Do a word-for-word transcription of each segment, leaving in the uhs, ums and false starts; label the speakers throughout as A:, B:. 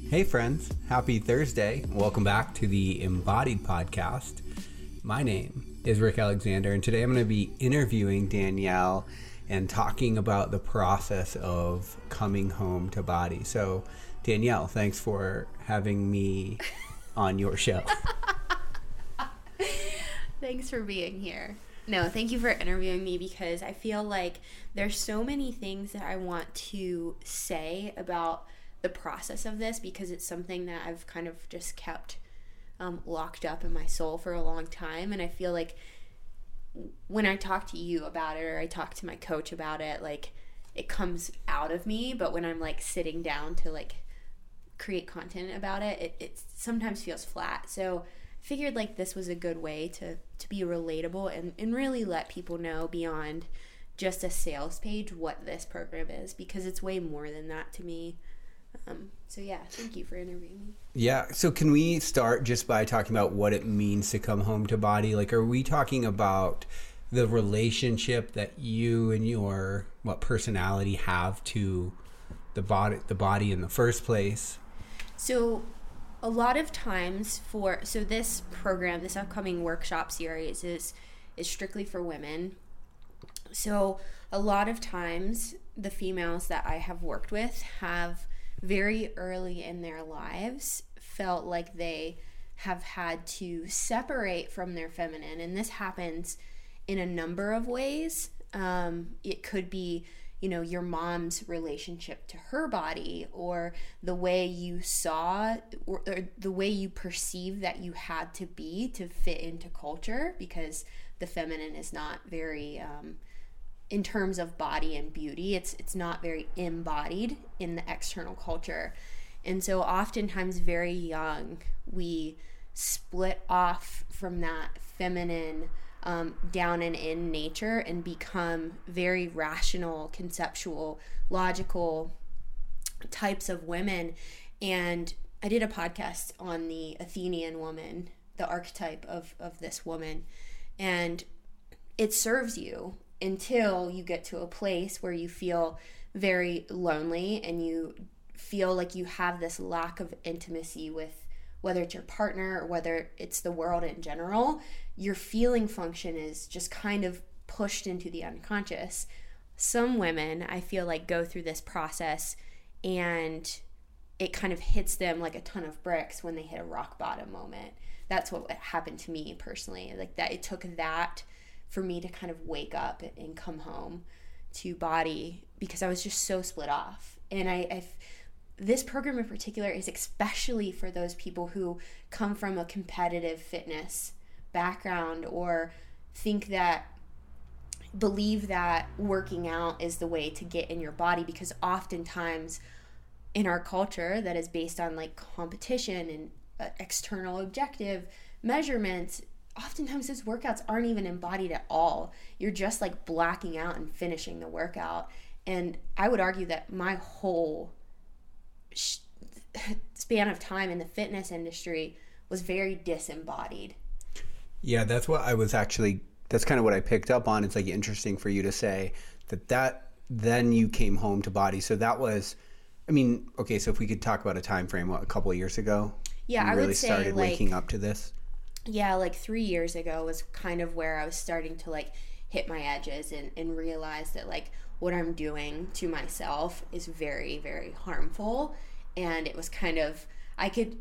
A: Hey friends, happy Thursday. Welcome back to the Embodied Podcast. My name is Rick Alexander, and today I'm going to be interviewing Danielle and talking about the process of coming home to body. So Danielle, thanks for having me on your show.
B: Thanks for being here. No, thank you for interviewing me because I feel like there's so many things that I want to say about the process of this because it's something that I've kind of just kept um, locked up in my soul for a long time. And I feel like when I talk to you about it or I talk to my coach about it, like it comes out of me. But when I'm like sitting down to like create content about it, it, it sometimes feels flat. So I figured like this was a good way to, to be relatable and, and really let people know beyond just a sales page what this program is, because it's way more than that to me. Um, so yeah, thank you for interviewing me.
A: Yeah. So can we start just by talking about what it means to come home to body? Like, are we talking about the relationship that you and your what personality have to the body, the body in the first place?
B: So a lot of times for, so this program, this upcoming workshop series is, is strictly for women. So a lot of times the females that I have worked with have very early in their lives felt like they have had to separate from their feminine. And this happens in a number of ways. Um, it could be, you know, your mom's relationship to her body, or the way you saw or, or the way you perceived that you had to be to fit into culture, because the feminine is not very, um, in terms of body and beauty, it's it's not very embodied in the external culture. And so oftentimes very young, we split off from that feminine um, down and in nature and become very rational, conceptual, logical types of women. And I did a podcast on the Athenian woman, the archetype of, of this woman. And it serves you until you get to a place where you feel very lonely and you feel like you have this lack of intimacy with, whether it's your partner or whether it's the world in general. Your feeling function is just kind of pushed into the unconscious. Some women, I feel like, go through this process and it kind of hits them like a ton of bricks when they hit a rock bottom moment. That's what happened to me personally. Like that, it took that for me to kind of wake up and come home to body, because I was just so split off. And I, I've, this program in particular is especially for those people who come from a competitive fitness background or think that, believe that working out is the way to get in your body, because oftentimes in our culture that is based on like competition and uh, external objective measurements, oftentimes those workouts aren't even embodied at all. You're just like blacking out and finishing the workout. And I would argue that my whole sh- span of time in the fitness industry was very disembodied.
A: Yeah, that's what I was actually, that's kind of what I picked up on. It's like interesting for you to say that that then you came home to body. So that was, I mean, okay, so if we could talk about a time frame, what, a couple of years ago?
B: Yeah,
A: you
B: I
A: really
B: would say
A: started
B: like,
A: waking up to this?
B: Yeah, like three years ago was kind of where I was starting to like hit my edges and, and realize that like what I'm doing to myself is very, very harmful. And it was kind of, I could,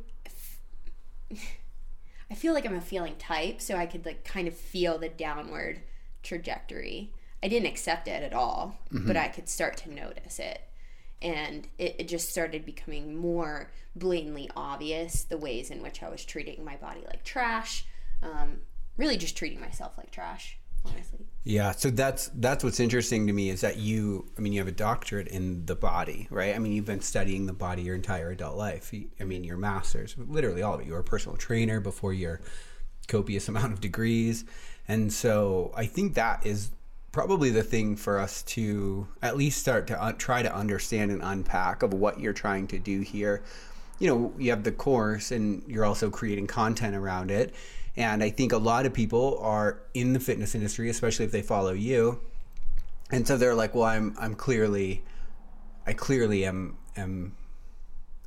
B: I feel like I'm a feeling type, so I could like kind of feel the downward trajectory. I didn't accept it at all, mm-hmm. but I could start to notice it. And it, it just started becoming more blatantly obvious the ways in which I was treating my body like trash, um, really just treating myself like trash, honestly.
A: Yeah, so that's that's what's interesting to me is that you, I mean, you have a doctorate in the body, right? I mean, you've been studying the body your entire adult life. I mean, your master's, literally all of it. You were a personal trainer before your copious amount of degrees. And so I think that is probably the thing for us to at least start to un- try to understand and unpack of what you're trying to do here. You know, you have the course and you're also creating content around it. And I think a lot of people are in the fitness industry, especially if they follow you. And so they're like, well, I'm I'm clearly, I clearly am, am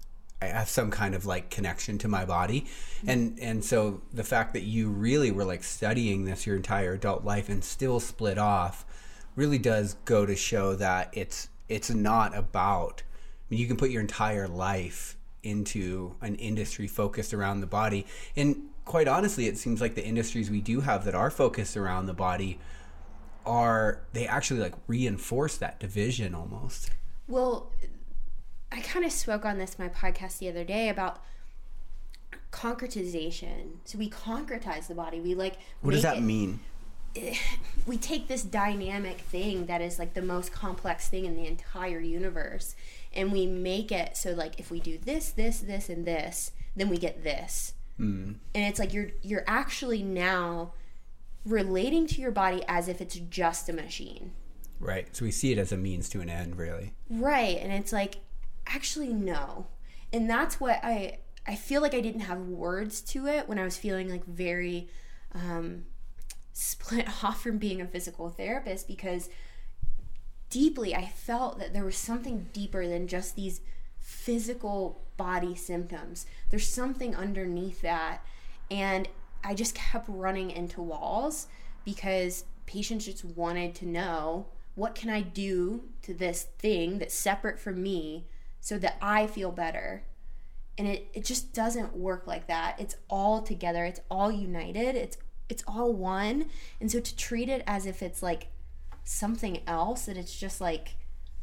A: I have some kind of like connection to my body. And and so the fact that you really were like studying this your entire adult life and still split off really does go to show that it's it's not about, I mean, you can put your entire life into an industry focused around the body. And quite honestly, it seems like the industries we do have that are focused around the body are, they actually like reinforce that division almost.
B: Well, I kind of spoke on this in my podcast the other day about concretization. So we concretize the body. We like
A: What does that it, mean?
B: We take this dynamic thing that is like the most complex thing in the entire universe, and we make it so like if we do this, this, this, and this, then we get this. Mm. And it's like you're you're actually now relating to your body as if it's just a machine.
A: Right. So we see it as a means to an end, really.
B: Right. And it's like, actually, no. And that's what I I feel like I didn't have words to it when I was feeling like very um, split off from being a physical therapist, because deeply I felt that there was something deeper than just these physical body symptoms. There's something underneath that. And I just kept running into walls because patients just wanted to know, what can I do to this thing that's separate from me so that I feel better? And it, it just doesn't work like that. It's all together. It's all united. It's it's all one. And so to treat it as if it's like something else, and it's just like,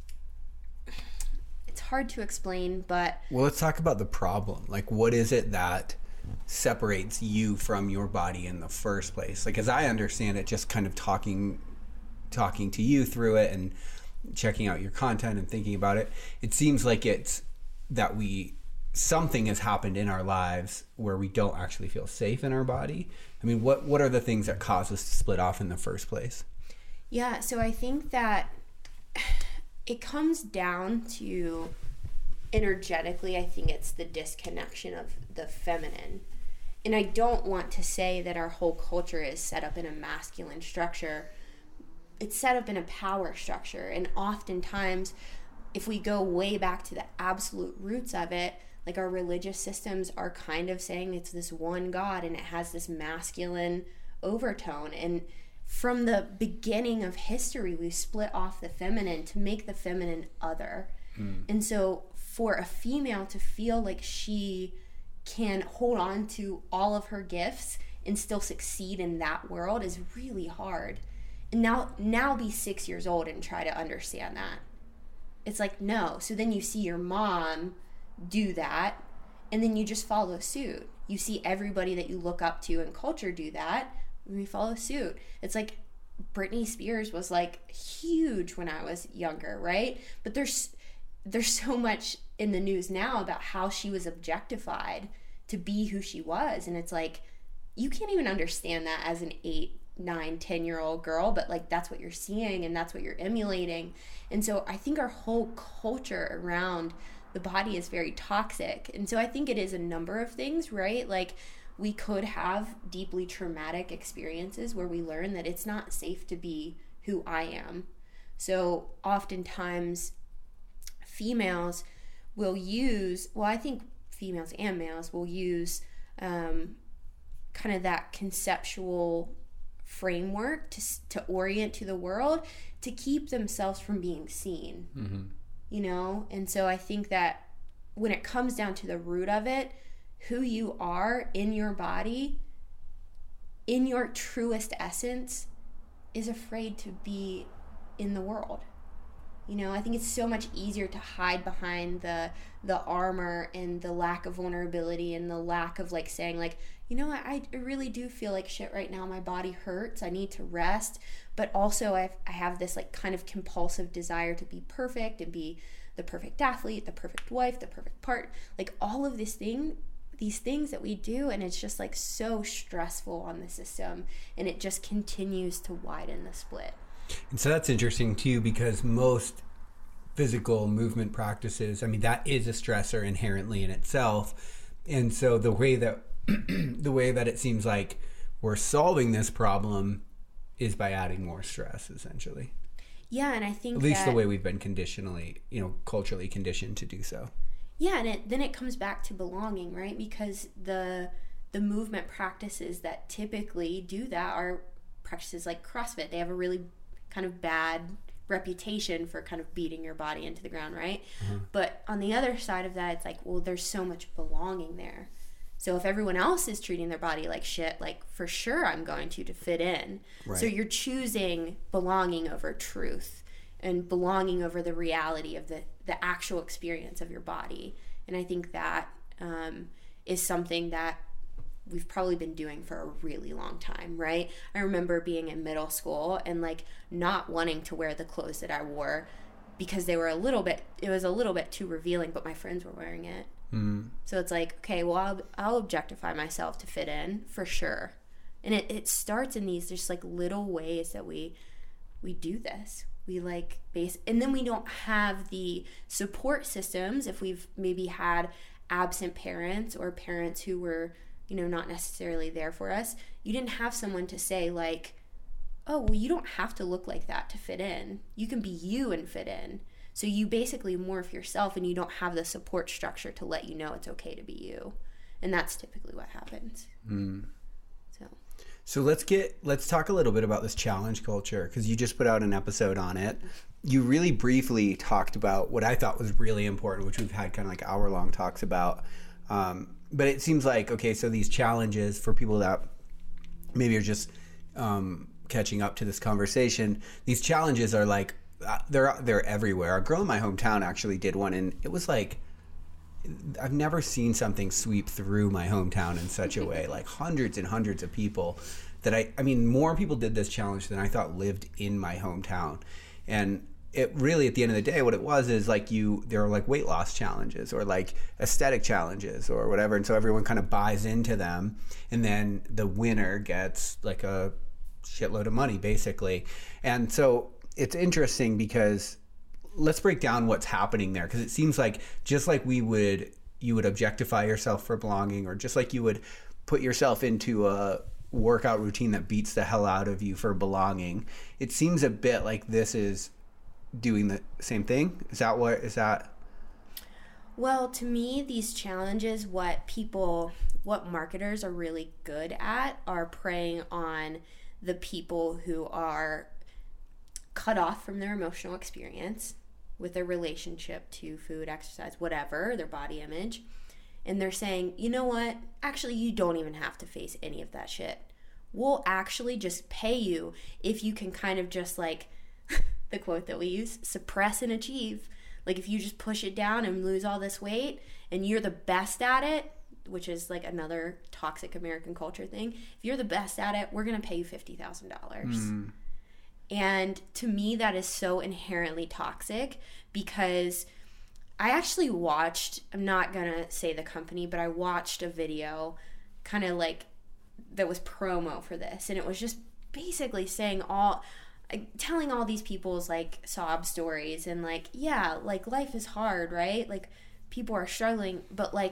B: it's hard to explain, but...
A: Well, let's talk about the problem. Like, what is it that separates you from your body in the first place? Like, as I understand it, just kind of talking talking to you through it and checking out your content and thinking about it, it seems like it's that we something has happened in our lives where we don't actually feel safe in our body. I mean, what what are the things that cause us to split off in the first place?
B: Yeah, so I think that it comes down to, energetically, I think it's the disconnection of the feminine. And I don't want to say that our whole culture is set up in a masculine structure. It's set up in a power structure. And oftentimes, if we go way back to the absolute roots of it, like our religious systems are kind of saying it's this one God and it has this masculine overtone. And from the beginning of history, we split off the feminine to make the feminine other. Mm. And so for a female to feel like she can hold on to all of her gifts and still succeed in that world is really hard. And now, now be six years old and try to understand that. It's like, no. So then you see your mom do that, and then you just follow suit. You see everybody that you look up to in culture do that, and we follow suit. It's like Britney Spears was like huge when I was younger, right? But there's there's so much in the news now about how she was objectified to be who she was, and it's like you can't even understand that as an eight, nine, ten year old girl, but like that's what you're seeing and that's what you're emulating. And so I think our whole culture around the body is very toxic. And so I think it is a number of things, right? Like we could have deeply traumatic experiences where we learn that it's not safe to be who I am. So oftentimes females will use, well, I think females and males will use um, kind of that conceptual framework to to orient to the world to keep themselves from being seen. Mm-hmm. You know? And so I think that when it comes down to the root of it, who you are in your body, in your truest essence, is afraid to be in the world. You know, I think it's so much easier to hide behind the the armor and the lack of vulnerability and the lack of like saying like, you know, I, I really do feel like shit right now. My body hurts. I need to rest. But also I've, I have this like kind of compulsive desire to be perfect and be the perfect athlete, the perfect wife, the perfect part, like all of this thing, these things that we do. And it's just like so stressful on the system, and it just continues to widen the split.
A: And so that's interesting too, because most physical movement practices, I mean, that is a stressor inherently in itself. And so the way that the way that it seems like we're solving this problem is by adding more stress, essentially.
B: Yeah, and I think
A: at least
B: that,
A: the way we've been conditionally, you know, culturally conditioned to do so.
B: Yeah, and it, then it comes back to belonging, right? Because the the movement practices that typically do that are practices like CrossFit. They have a really kind of bad reputation for kind of beating your body into the ground, right? Mm-hmm. But on the other side of that, it's like, well, there's so much belonging there. So if everyone else is treating their body like shit, like for sure I'm going to to fit in. Right. So you're choosing belonging over truth and belonging over the reality of the, the actual experience of your body. And I think that um, is something that we've probably been doing for a really long time, right? I remember being in middle school and like not wanting to wear the clothes that I wore because they were a little bit, it was a little bit too revealing, but my friends were wearing it. Mm. So it's like, okay, well, I'll, I'll objectify myself to fit in for sure. And it, it starts in these just like little ways that we, we do this. We like base, and then we don't have the support systems if we've maybe had absent parents or parents who were, you know, not necessarily there for us. You didn't have someone to say like, oh, well, you don't have to look like that to fit in. You can be you and fit in. So you basically morph yourself and you don't have the support structure to let you know it's okay to be you. And that's typically what happens. Mm. So
A: So let's get, let's talk a little bit about this challenge culture, because you just put out an episode on it. You really briefly talked about what I thought was really important, which we've had kind of like hour long talks about. Um, But it seems like, okay, so these challenges for people that maybe are just um, catching up to this conversation, these challenges are like, uh, they're they're everywhere. A girl in my hometown actually did one, and it was like, I've never seen something sweep through my hometown in such a way. Like hundreds and hundreds of people that I, I mean, more people did this challenge than I thought lived in my hometown. And it really, at the end of the day, what it was is like you, there are like weight loss challenges or like aesthetic challenges or whatever. And so everyone kind of buys into them. And then the winner gets like a shitload of money, basically. And so it's interesting because let's break down what's happening there. Because it seems like just like we would, you would objectify yourself for belonging, or just like you would put yourself into a workout routine that beats the hell out of you for belonging. It seems a bit like this is doing the same thing. Is that what is that?
B: Well, to me, these challenges, what people, what marketers are really good at are preying on the people who are cut off from their emotional experience with their relationship to food, exercise, whatever, their body image. And they're saying, you know what? Actually, you don't even have to face any of that shit. We'll actually just pay you if you can kind of just like the quote that we use, suppress and achieve. Like if you just push it down and lose all this weight and you're the best at it, which is like another toxic American culture thing. If you're the best at it, we're going to pay you fifty thousand dollars. Mm. And to me, that is so inherently toxic because I actually watched, I'm not going to say the company, but I watched a video kind of like that was promo for this. And it was just basically saying all... telling all these people's like sob stories and like, yeah, like life is hard, right? Like people are struggling, but like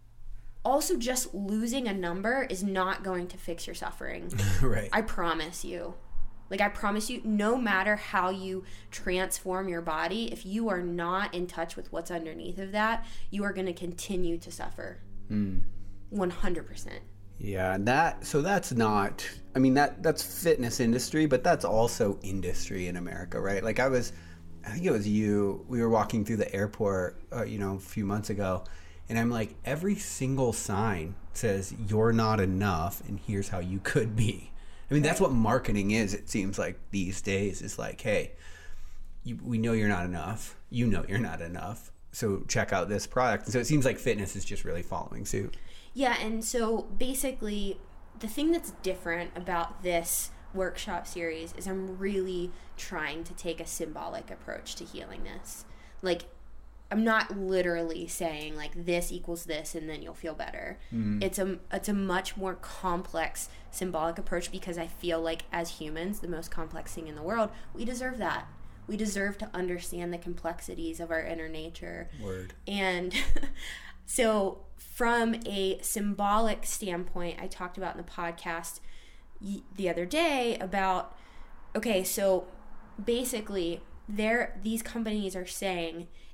B: also just losing a number is not going to fix your suffering.
A: Right.
B: I promise you. Like I promise you, no matter how you transform your body, if you are not in touch with what's underneath of that, you are going to continue to suffer. Mm. one hundred percent.
A: Yeah, and that, so that's not, I mean, that that's fitness industry, but that's also industry in America, right? Like I was, I think it was you, we were walking through the airport, uh, you know, a few months ago, and I'm like, every single sign says, you're not enough, and here's how you could be. I mean, that's what marketing is, it seems like these days, is like, hey, you, we know you're not enough, you know you're not enough, so check out this product. And so it seems like fitness is just really following suit.
B: Yeah, and so basically the thing that's different about this workshop series is I'm really trying to take a symbolic approach to healing this. Like, I'm not literally saying like this equals this and then you'll feel better. Mm. It's a it's a much more complex symbolic approach because I feel like as humans, the most complex thing in the world, we deserve that. We deserve to understand the complexities of our inner nature.
A: Word.
B: And so from a symbolic standpoint, I talked about in the podcast the other day about, okay, so basically they're, these companies are saying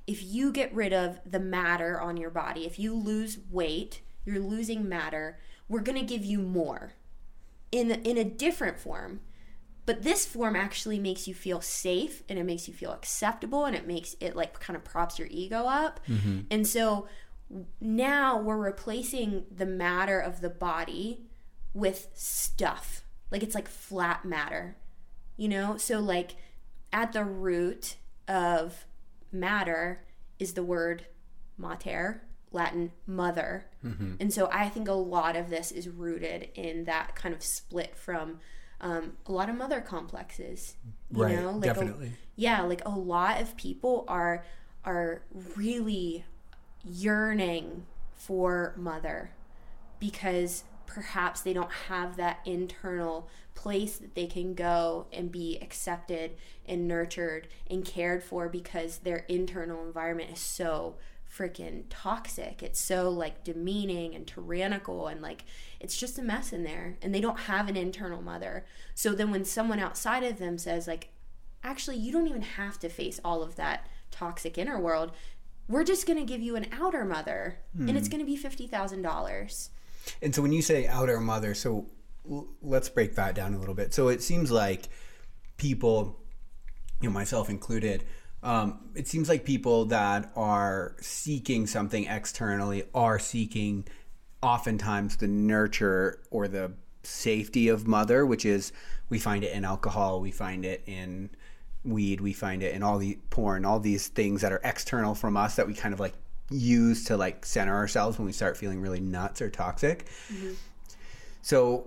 B: if you get rid of the matter on your body, if you lose weight, you're losing matter, we're going to give you more in in a different form. But this form actually makes you feel safe, and it makes you feel acceptable, and it makes it like kind of props your ego up. Mm-hmm. And so now we're replacing the matter of the body with stuff. Like it's like flat matter, you know? So like at the root of matter is the word mater, Latin mother. Mm-hmm. And so I think a lot of this is rooted in that kind of split from um, a lot of mother complexes. You
A: right,
B: know? Like
A: definitely.
B: A, yeah, like a lot of people are are really yearning for mother because perhaps they don't have that internal place that they can go and be accepted and nurtured and cared for because their internal environment is so freaking toxic. It's so like demeaning and tyrannical, and like it's just a mess in there, and they don't have an internal mother. So then when someone outside of them says like, actually you don't even have to face all of that toxic inner world, we're just going to give you an outer mother, hmm. and it's going to be fifty thousand dollars.
A: And so when you say outer mother, so l- let's break that down a little bit. So it seems like people, you know, myself included, um, it seems like people that are seeking something externally are seeking oftentimes the nurture or the safety of mother, which is, we find it in alcohol, we find it in weed, we find it in all the porn, all these things that are external from us that we kind of like use to like center ourselves when we start feeling really nuts or toxic. Mm-hmm. So,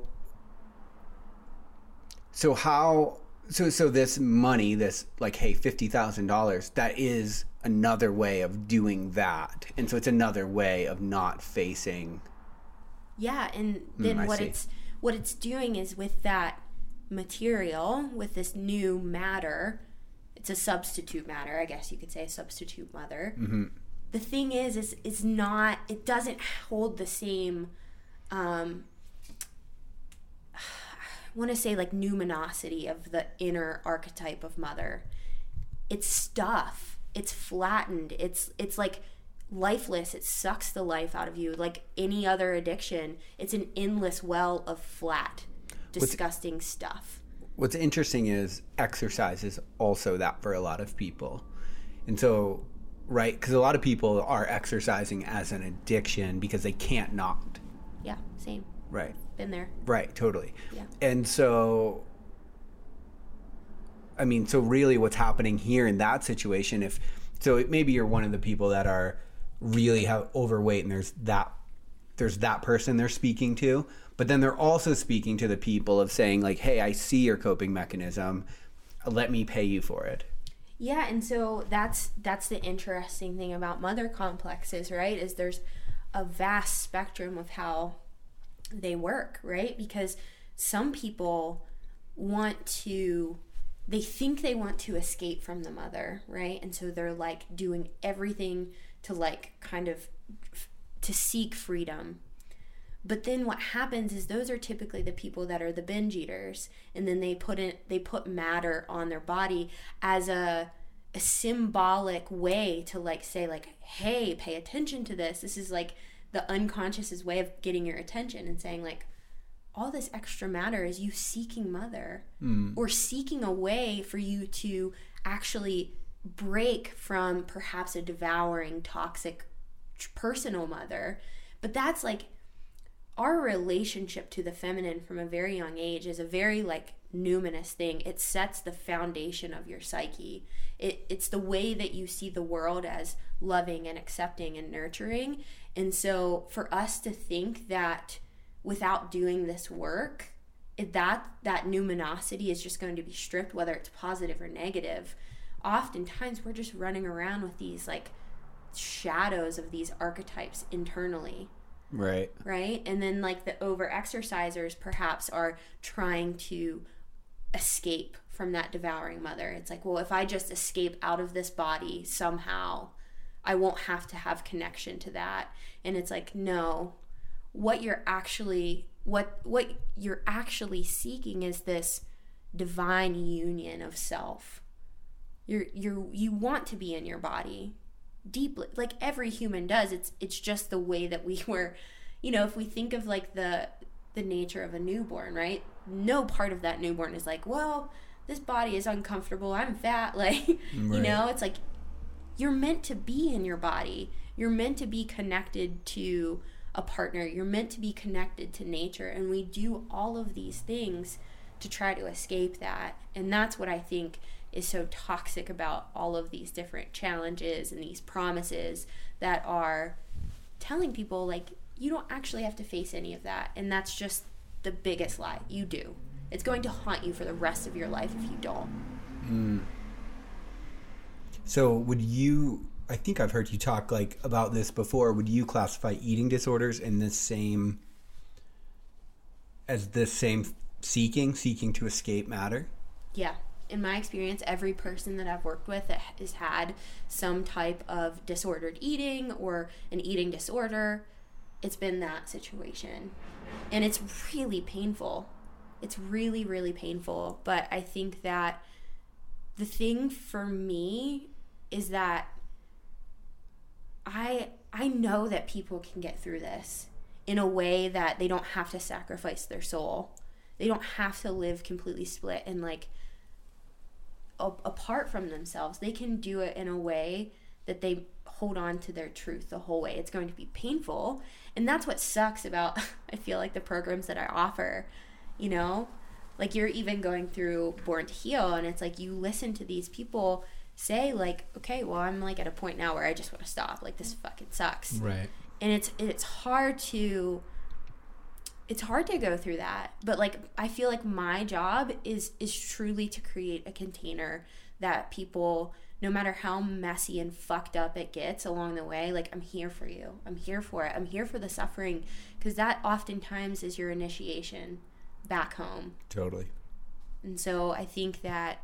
A: so how, so, so this money, this like, hey, fifty thousand dollars, that is another way of doing that. And so it's another way of not facing.
B: Yeah. And then mm, what see. it's, what it's doing is with that material, with this new matter, it's a substitute matter, I guess you could say, a substitute mother. Mm-hmm. The thing is, is it's not, it doesn't hold the same, um, I want to say like numinosity of the inner archetype of mother. It's stuff. It's flattened. It's, it's like lifeless. It sucks the life out of you. Like any other addiction, it's an endless well of flat, disgusting what's, stuff.
A: What's interesting is exercise is also that for a lot of people. And so, right, because a lot of people are exercising as an addiction because they can't not.
B: Yeah, same.
A: Right.
B: Been there.
A: Right, totally.
B: Yeah.
A: And so, I mean, so really what's happening here in that situation, if, so it, maybe you're one of the people that are really have overweight and there's that, there's that person they're speaking to, but then they're also speaking to the people of saying like, hey, I see your coping mechanism, let me pay you for it.
B: Yeah, and so that's that's the interesting thing about mother complexes, right? Is there's a vast spectrum of how they work, right? Because some people want to, they think they want to escape from the mother, right? And so they're like doing everything to like kind of to seek freedom. But then what happens is those are typically the people that are the binge eaters, and then they put in they put matter on their body as a a symbolic way to like say like, hey, pay attention to this. This is like the unconscious's way of getting your attention and saying like, all this extra matter is you seeking mother, mm. or seeking a way for you to actually break from perhaps a devouring, toxic personal mother. But that's like, our relationship to the feminine from a very young age is a very like numinous thing. It sets the foundation of your psyche. It, it's the way that you see the world as loving and accepting and nurturing. And so for us to think that without doing this work, it, that that numinosity is just going to be stripped, whether it's positive or negative, oftentimes we're just running around with these like shadows of these archetypes internally.
A: Right.
B: Right. And then like the over exercisers perhaps are trying to escape from that devouring mother. It's like, well, if I just escape out of this body somehow, I won't have to have connection to that. And it's like, no, what you're actually what what you're actually seeking is this divine union of self. You're you're you want to be in your body. deeply, like every human does. It's it's just the way that we were, you know, if we think of like the the nature of a newborn, right? No part of that newborn is like, well, this body is uncomfortable, I'm fat, like, right. You know, it's like you're meant to be in your body. You're meant to be connected to a partner. You're meant to be connected to nature, and we do all of these things to try to escape that. And that's what I think is so toxic about all of these different challenges and these promises that are telling people like, you don't actually have to face any of that. And that's just the biggest lie. You do. It's going to haunt you for the rest of your life if you don't.
A: Mm. So would you, I think I've heard you talk like about this before, would you classify eating disorders in the same, as the same seeking, seeking to escape matter?
B: Yeah. In my experience, every person that I've worked with that has had some type of disordered eating or an eating disorder, it's been that situation. And it's really painful. It's really, really painful. But I think that the thing for me is that I I know that people can get through this in a way that they don't have to sacrifice their soul. They don't have to live completely split and like a- apart from themselves. They can do it in a way that they hold on to their truth the whole way. It's going to be painful. And that's what sucks about, I feel like, the programs that I offer, you know? Like, you're even going through Born to Heal, and it's like you listen to these people say, like, okay, well, I'm, like, at a point now where I just want to stop. Like, this fucking sucks.
A: Right.
B: And it's it's hard to... It's hard to go through that. But, like, I feel like my job is is truly to create a container that people, no matter how messy and fucked up it gets along the way, like, I'm here for you. I'm here for it. I'm here for the suffering. Because that oftentimes is your initiation back home.
A: Totally.
B: And so I think that,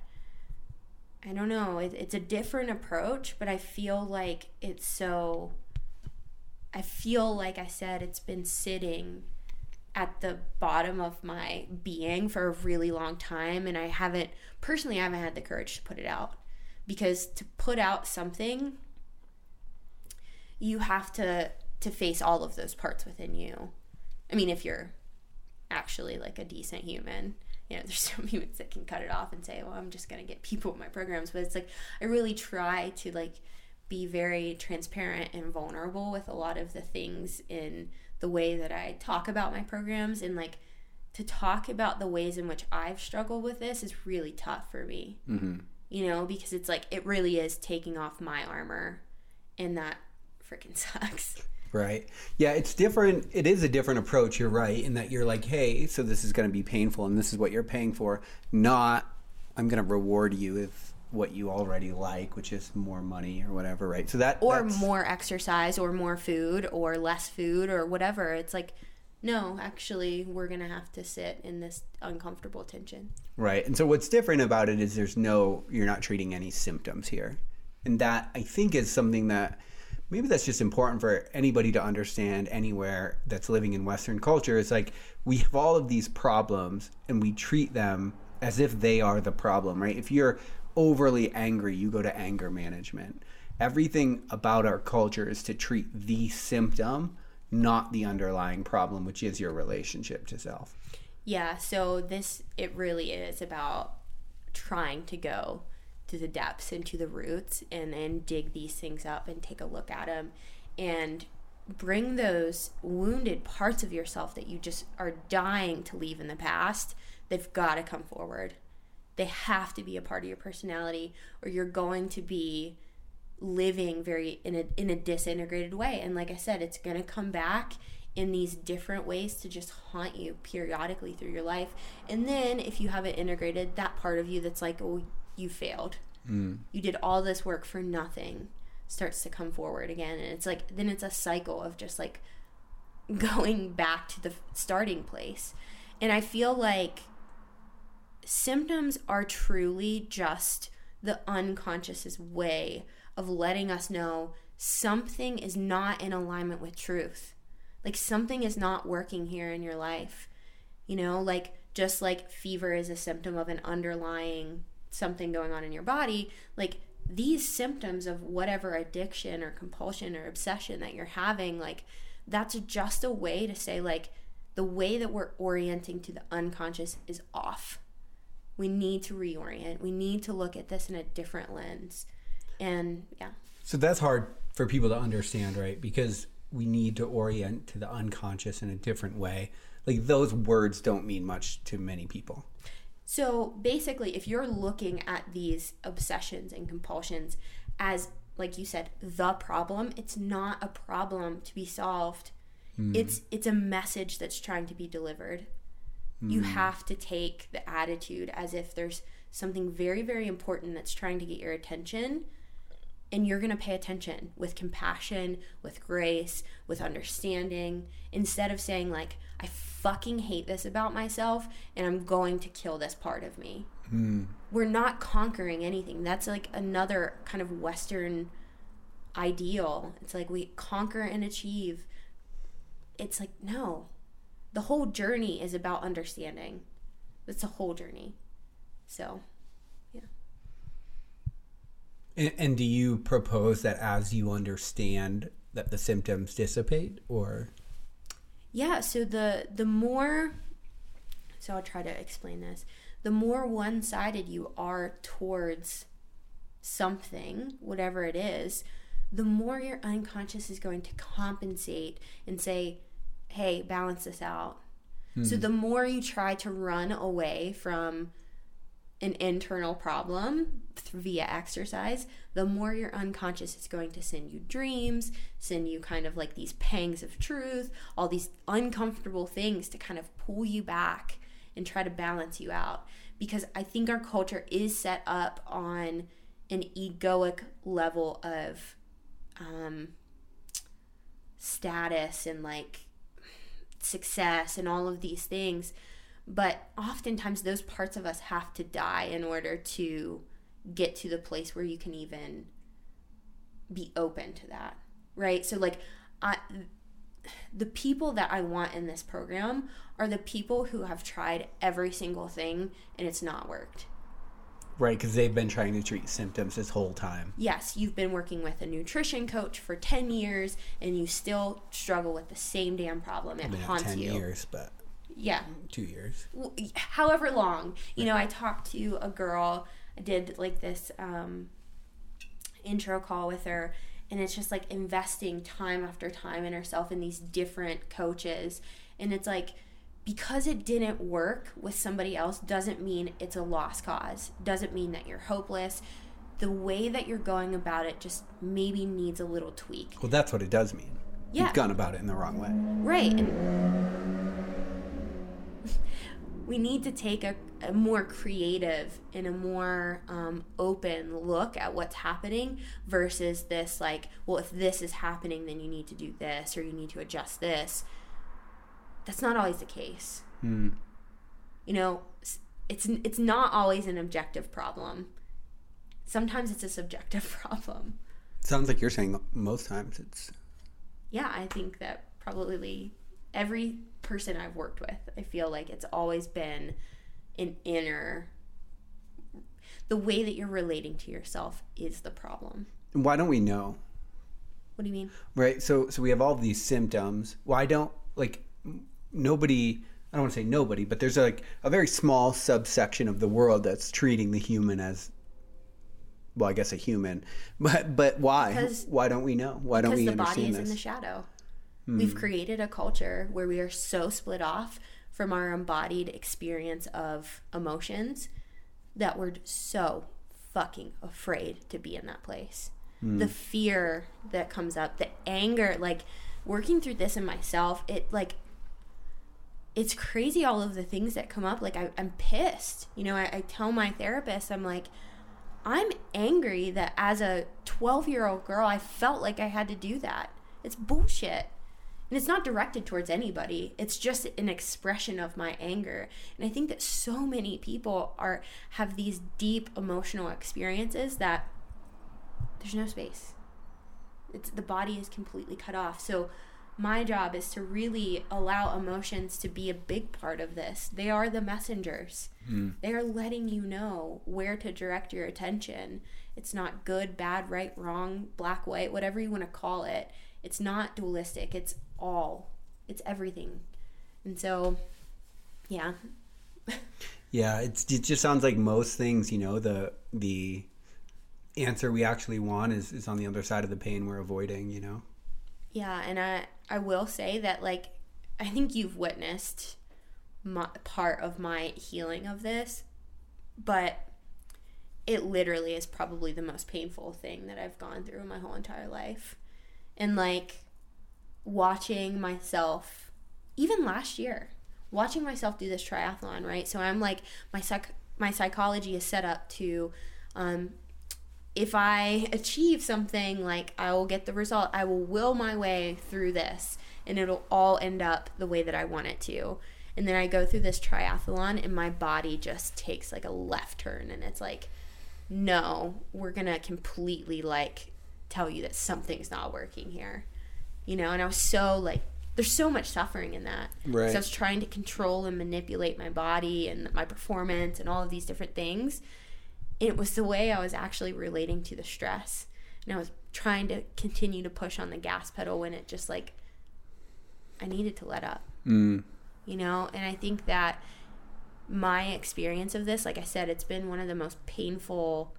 B: I don't know, it, it's a different approach, but I feel like it's so, I feel like I said it's been sitting at the bottom of my being for a really long time, and I haven't, personally, I haven't had the courage to put it out. Because to put out something, you have to to face all of those parts within you. I mean, if you're actually like a decent human, you know, there's some humans that can cut it off and say, well, I'm just gonna get people in my programs. But it's like, I really try to like be very transparent and vulnerable with a lot of the things in the way that I talk about my programs. And like, to talk about the ways in which I've struggled with this is really tough for me. Mm-hmm. You know, because it's like, it really is taking off my armor, and that freaking sucks.
A: Right. Yeah, it's different. It is a different approach. You're right. In that you're like, hey, so this is going to be painful and this is what you're paying for. Not, I'm going to reward you with what you already like, which is more money or whatever. Right. So that,
B: or
A: that's...
B: more exercise or more food or less food or whatever. It's like, no, actually, we're going to have to sit in this uncomfortable tension.
A: Right. And so what's different about it is there's no, you're not treating any symptoms here. And that, I think, is something that maybe that's just important for anybody to understand anywhere that's living in Western culture. It's like we have all of these problems and we treat them as if they are the problem, right? If you're overly angry, you go to anger management. Everything about our culture is to treat the symptom, not the underlying problem, which is your relationship to self.
B: Yeah, so this, it really is about trying to go to the depths and to the roots and then dig these things up and take a look at them and bring those wounded parts of yourself that you just are dying to leave in the past. They've got to come forward. They have to be a part of your personality, or you're going to be living very in a in a disintegrated way. And like I said, it's going to come back in these different ways to just haunt you periodically through your life. And then if you have it integrated, that part of you that's like, oh, you failed. Mm. You did all this work for nothing, starts to come forward again. And it's like, then it's a cycle of just like going back to the starting place. And I feel like symptoms are truly just the unconscious's way of letting us know something is not in alignment with truth. Like, something is not working here in your life. You know, like, just like fever is a symptom of an underlying something going on in your body, like, these symptoms of whatever addiction or compulsion or obsession that you're having, like, that's just a way to say, like, the way that we're orienting to the unconscious is off. We need to reorient. We need to look at this in a different lens. And yeah.
A: So that's hard for people to understand, right? Because we need to orient to the unconscious in a different way. Like, those words don't mean much to many people.
B: So basically, if you're looking at these obsessions and compulsions as, like you said, the problem, it's not a problem to be solved. Mm. It's it's a message that's trying to be delivered. Mm. You have to take the attitude as if there's something very, very important that's trying to get your attention, and you're going to pay attention with compassion, with grace, with understanding, instead of saying, like, I fucking hate this about myself and I'm going to kill this part of me. Mm. We're not conquering anything. That's like another kind of Western ideal. It's like we conquer and achieve. It's like, no. The whole journey is about understanding. It's the whole journey. So, yeah.
A: And, and do you propose that as you understand that the symptoms dissipate, or?
B: Yeah, so the the more, so I'll try to explain this. The more one-sided you are towards something, whatever it is, the more your unconscious is going to compensate and say, hey, balance this out. Hmm. So the more you try to run away from an internal problem via exercise, the more your unconscious is going to send you dreams, send you kind of like these pangs of truth, all these uncomfortable things to kind of pull you back and try to balance you out. Because I think our culture is set up on an egoic level of um, status and like success and all of these things. But oftentimes those parts of us have to die in order to get to the place where you can even be open to that, right? So like I, the people that I want in this program are the people who have tried every single thing and it's not worked.
A: Right, because they've been trying to treat symptoms this whole time.
B: Yes, you've been working with a nutrition coach for ten years and you still struggle with the same damn problem. It
A: I mean,
B: haunts
A: ten
B: you.
A: years, but...
B: Yeah.
A: Two years.
B: However long. You know, I talked to a girl, I did like this um, intro call with her, and it's just like investing time after time in herself in these different coaches. And it's like, because it didn't work with somebody else doesn't mean it's a lost cause. Doesn't mean that you're hopeless. The way that you're going about it just maybe needs a little tweak.
A: Well, that's what it does mean.
B: Yeah.
A: You've gone about it in the wrong way.
B: Right. And we need to take a, a more creative and a more um, open look at what's happening versus this like, well, if this is happening, then you need to do this or you need to adjust this. That's not always the case. Mm. You know, it's it's not always an objective problem. Sometimes it's a subjective problem.
A: Sounds like you're saying most times it's...
B: Yeah, I think that probably every person I've worked with, I feel like it's always been an inner... The way that you're relating to yourself is the problem.
A: Why don't we know?
B: What do you mean?
A: Right, so so we have all these symptoms. Why don't, like... Nobody, I don't want to say nobody, but there's like a very small subsection of the world that's treating the human as, well, I guess a human. But but why?
B: Because,
A: why don't we know? Why don't we understand this?
B: Because the body is in the shadow. Hmm. We've created a culture where we are so split off from our embodied experience of emotions that we're so fucking afraid to be in that place. Hmm. The fear that comes up, the anger, like working through this in myself, it like... It's crazy all of the things that come up. Like, I, I'm pissed. You know, I, I tell my therapist, I'm like, I'm angry that as a twelve-year-old girl, I felt like I had to do that. It's bullshit. And it's not directed towards anybody. It's just an expression of my anger. And I think that so many people are have these deep emotional experiences that there's no space. It's the body is completely cut off. So my job is to really allow emotions to be a big part of this. They are the messengers. Mm. They are letting you know where to direct your attention. It's not good, bad, right, wrong, black, white, whatever you want to call it. It's not dualistic. It's all. It's everything. And so, yeah.
A: Yeah, it's, it just sounds like most things, you know, the the answer we actually want is, is on the other side of the pain we're avoiding, you know?
B: Yeah, and I, I will say that, like, I think you've witnessed my, part of my healing of this, but it literally is probably the most painful thing that I've gone through in my whole entire life. And, like, watching myself, even last year, watching myself do this triathlon, right? So I'm, like, my psych- my psychology is set up to... Um, if I achieve something, like, I will get the result. I will will my way through this, and it'll all end up the way that I want it to. And then I go through this triathlon, and my body just takes, like, a left turn, and it's like, no, we're going to completely, like, tell you that something's not working here. You know, and I was so, like, there's so much suffering in that.
A: Right.
B: So I was trying to control and manipulate my body and my performance and all of these different things. It was the way I was actually relating to the stress. And I was trying to continue to push on the gas pedal when it just, like, I needed to let up.
A: Mm.
B: You know? And I think that my experience of this, like I said, it's been one of the most painful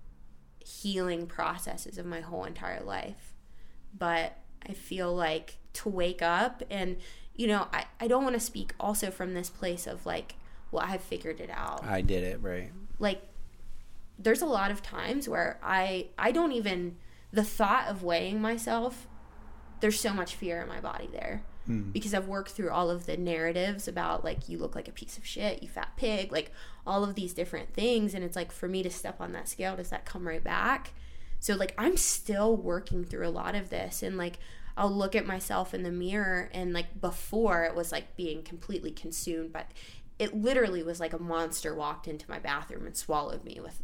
B: healing processes of my whole entire life. But I feel like to wake up and, you know, I, I don't want to speak also from this place of, like, well, I have figured it out.
A: I did it, right.
B: Like, there's a lot of times where I I don't even, the thought of weighing myself, there's so much fear in my body there. Mm. Because I've worked through all of the narratives about, like, you look like a piece of shit, you fat pig, like, all of these different things. And it's like, for me to step on that scale, does that come right back? So, like, I'm still working through a lot of this. And, like, I'll look at myself in the mirror, and, like, before it was like being completely consumed, but it literally was like a monster walked into my bathroom and swallowed me with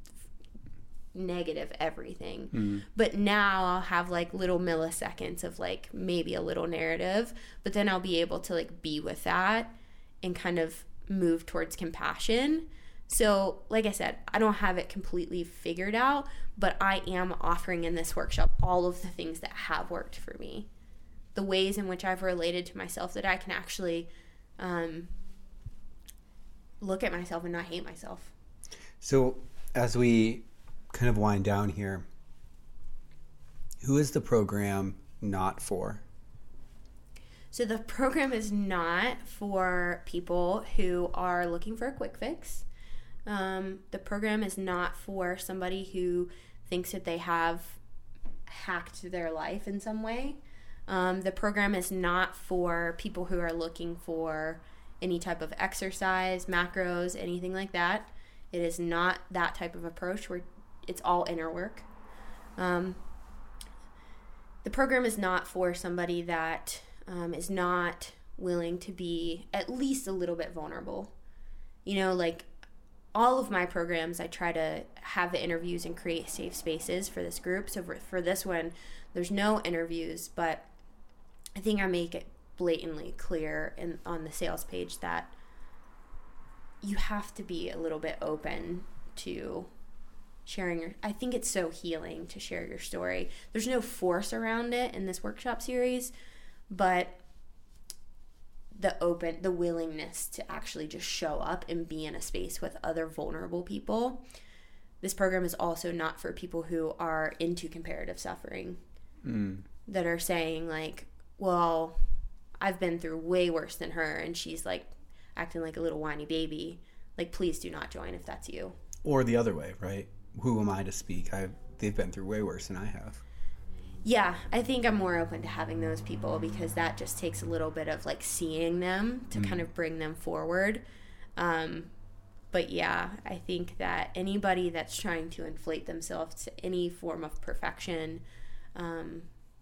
B: negative everything. Mm. But now I'll have, like, little milliseconds of, like, maybe a little narrative, but then I'll be able to, like, be with that and kind of move towards compassion. So, like I said, I don't have it completely figured out, but I am offering in this workshop all of the things that have worked for me, the ways in which I've related to myself, that I can actually um, look at myself and not hate myself.
A: So as we kind of wind down here, who is the program not for?
B: So the program is not for people who are looking for a quick fix. Um, the program is not for somebody who thinks that they have hacked their life in some way. Um, the program is not for people who are looking for any type of exercise, macros, anything like that. It is not that type of approach where it's all inner work. Um, the program is not for somebody that um, is not willing to be at least a little bit vulnerable. You know, like, all of my programs, I try to have the interviews and create safe spaces for this group. So for, for this one, there's no interviews, but I think I make it blatantly clear in, on the sales page that you have to be a little bit open to sharing your, I think it's so healing to share your story. There's no force around it in this workshop series, but the open, the willingness to actually just show up and be in a space with other vulnerable people. This program is also not for people who are into comparative suffering, mm. that are saying, like, well, I've been through way worse than her, and she's, like, acting like a little whiny baby. Like, please do not join if that's you.
A: Or the other way, right? Who am I to speak? I they've been through way worse than I have.
B: Yeah, I think I'm more open to having those people, because that just takes a little bit of, like, seeing them to mm. kind of bring them forward. Um, but yeah, I think that anybody that's trying to inflate themselves to any form of perfection, um,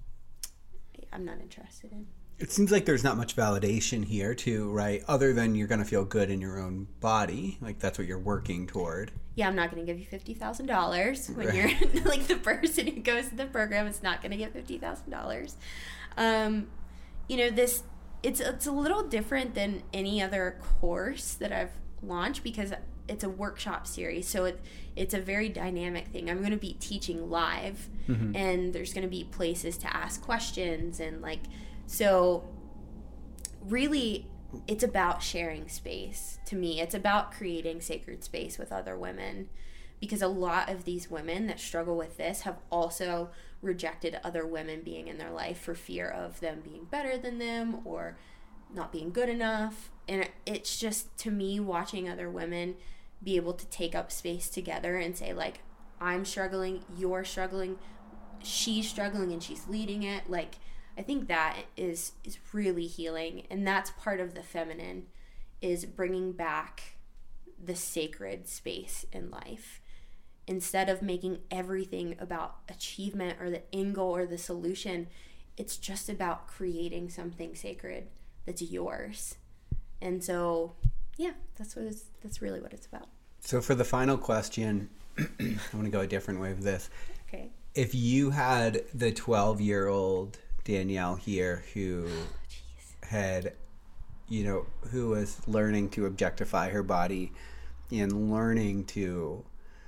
B: I'm not interested in.
A: It seems like there's not much validation here too, right? Other than you're going to feel good in your own body. Like, that's what you're working toward.
B: Yeah, I'm not going to give you fifty thousand dollars when right. you're, like, the person who goes to the program is not going to get fifty thousand dollars. Um, you know, this, it's, it's a little different than any other course that I've launched because it's a workshop series. So it, it's a very dynamic thing. I'm going to be teaching live mm-hmm. and there's going to be places to ask questions. And like, so really it's about sharing space to me. It's about creating sacred space with other women, because a lot of these women that struggle with this have also rejected other women being in their life for fear of them being better than them or not being good enough. And it's just, to me, watching other women be able to take up space together and say, like, I'm struggling, you're struggling, she's struggling and she's leading it. Like, I think that is is really healing. And that's part of the feminine, is bringing back the sacred space in life. Instead of making everything about achievement or the end goal or the solution, it's just about creating something sacred that's yours. And so, yeah, that's what it's, that's really what it's about.
A: So for the final question, I want to go a different way with this.
B: Okay.
A: If you had the twelve-year-old Danielle here who
B: oh,
A: had, you know, who was learning to objectify her body and learning to,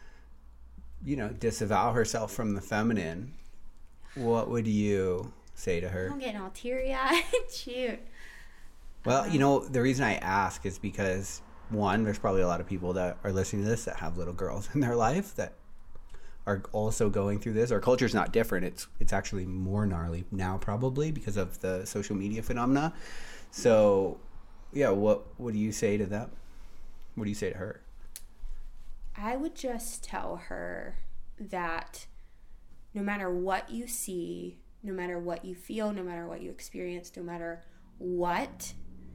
A: you know, disavow herself from the feminine, what would you say to her?
B: I'm getting all teary-eyed. Shoot.
A: Well, you know, the reason I ask is because, one, there's probably a lot of people that are listening to this that have little girls in their life that are also going through this. Our culture's not different. It's it's actually more gnarly now, probably, because of the social media phenomena. So, yeah, what, what do you say to them? What do you say to her?
B: I would just tell her that no matter what you see, no matter what you feel, no matter what you experience, no matter what,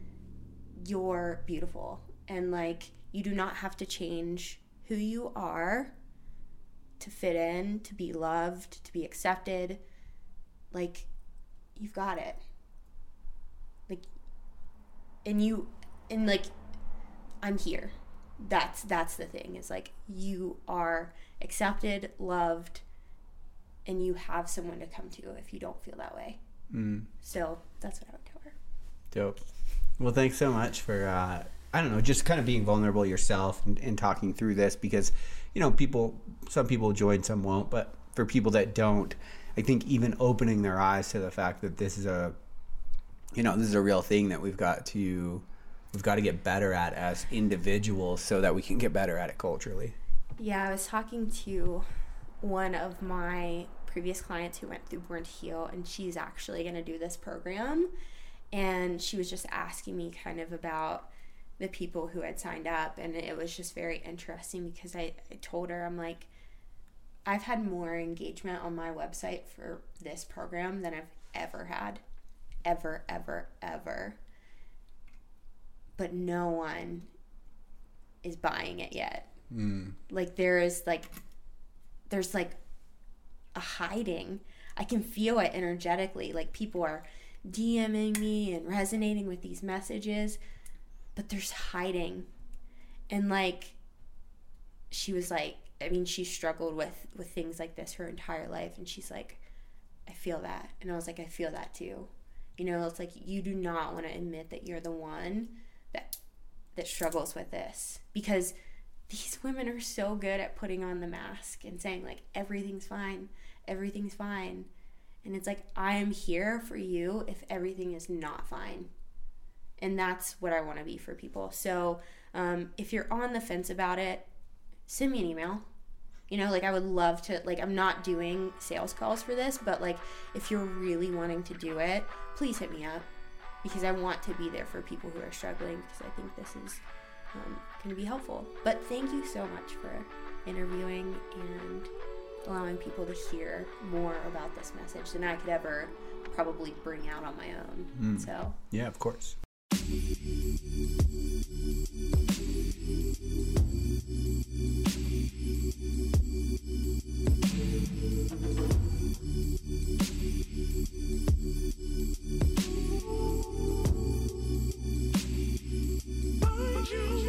B: you're beautiful. And like, you do not have to change who you are to fit in, to be loved, to be accepted. Like, you've got it. Like, and you, and like, I'm here. That's that's the thing, is like, you are accepted, loved, and you have someone to come to if you don't feel that way. Mm. So that's what I would tell her.
A: Dope. Well, thanks so much for uh I don't know, just kind of being vulnerable yourself and, and talking through this, because, you know, people, some people join, some won't, but for people that don't, I think even opening their eyes to the fact that this is a, you know, this is a real thing that we've got to we've got to get better at as individuals so that we can get better at it culturally.
B: Yeah, I was talking to one of my previous clients who went through Born to Heal, and she's actually going to do this program. And she was just asking me kind of about the people who had signed up. And it was just very interesting because I, I told her, I'm like, I've had more engagement on my website for this program than I've ever had. Ever, ever, ever. But no one is buying it yet. Mm. Like there is like, there's like a hiding. I can feel it energetically. Like people are DMing me and resonating with these messages, but there's hiding. And like, she was like, I mean, she struggled with, with things like this her entire life. And she's like, I feel that. And I was like, I feel that too. You know, it's like, you do not want to admit that you're the one that that struggles with this, because these women are so good at putting on the mask and saying like, everything's fine, everything's fine. And it's like, I am here for you if everything is not fine. And that's what I want to be for people. So um, if you're on the fence about it, send me an email. You know, like I would love to, like, I'm not doing sales calls for this, but like if you're really wanting to do it, please hit me up, because I want to be there for people who are struggling, because I think this is um, going to be helpful. But thank you so much for interviewing and allowing people to hear more about this message than I could ever probably bring out on my own. Mm. So
A: yeah, of course. You